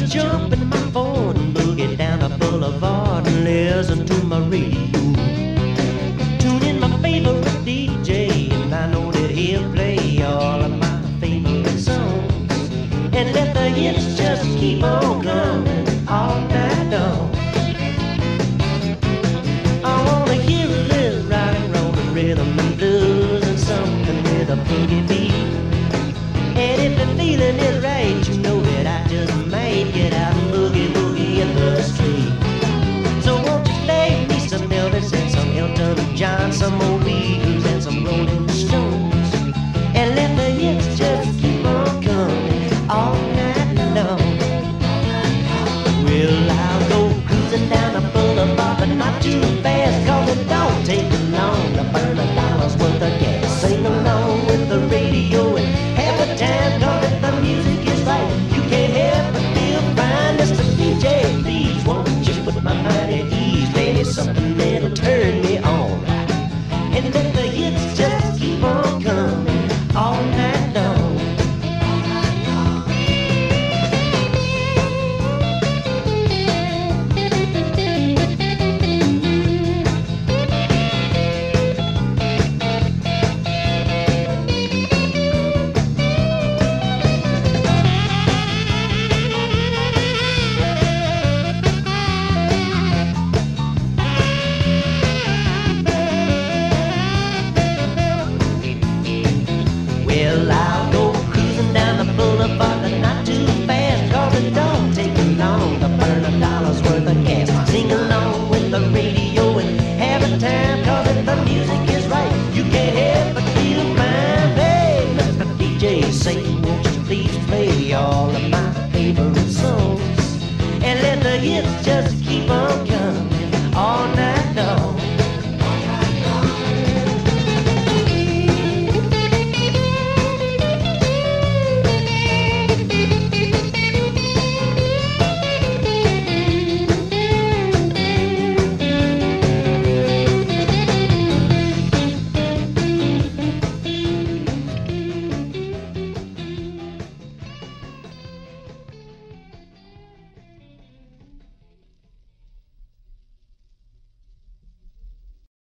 jump in my Ford and boogie down a boulevard and listen to my radio. Tune in my favorite DJ, and I know that he'll play all of my favorite songs. And let the hits just keep on coming all night long. I wanna hear a little rock and roll and rhythm and blues and something with a boogie beat. And if the feeling is right, you know that I just might get out and boogie in the street. So won't you play me some Elvis and some Elton John, some old Beatles and some Rolling Stones, and let the hits just keep on coming all night long. Well, I'll go cruising down the boulevard, but not too fast, 'cause it don't take long to burn $1 worth of gas. Sing along with the radio and have a time, 'cause if the music is right, you can't help but feel fine. Mr. DJ, please, won't you put my mind at ease? Play me something that'll turn me on, and let the hits just keep on coming all night long. Well, I'll go cruising down the boulevard, but not too fast, 'cause it don't take long to burn $1 worth of gas. Sing along with the radio and have a time, 'cause if the music is right, you can't help but feel fine. Hey, Mr. DJ, say, won't you please play all of my favorite songs, and let the hits just keep on coming.